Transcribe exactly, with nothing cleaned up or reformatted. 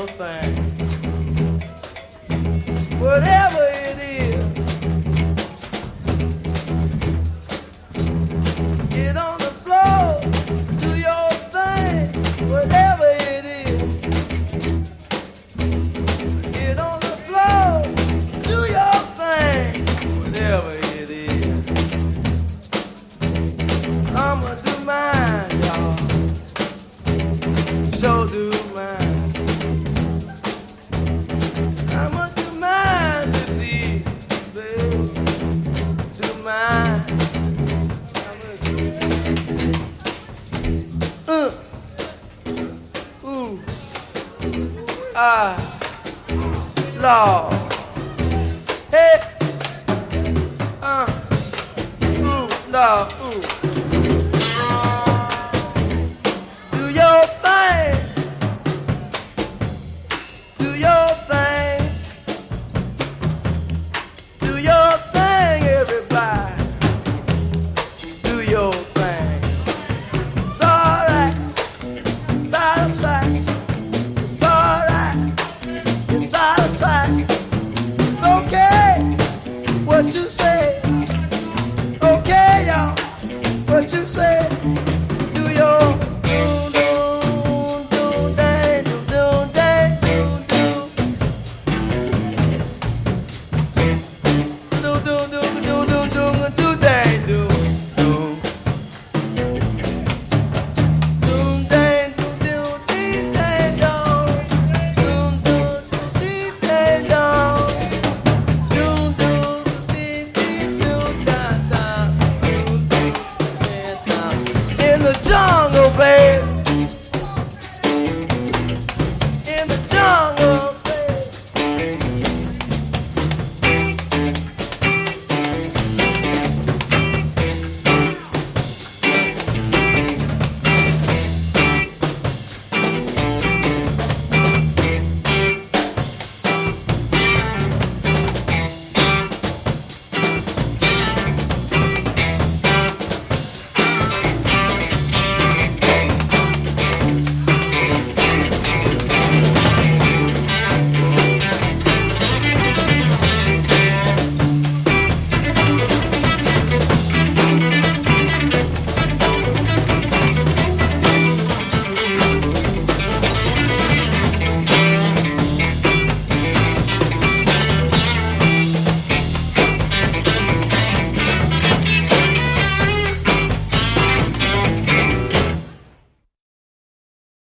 your thing. Whatever it is, get on the floor, do your thing. Whatever it is, get on the floor, do your thing. Whatever it is, I'ma do mine, y'all. So do mine. I'ma do mine this evening, baby. Do mine. I'ma do uh, ooh, ah, Lord, hey, uh, ooh, Lord.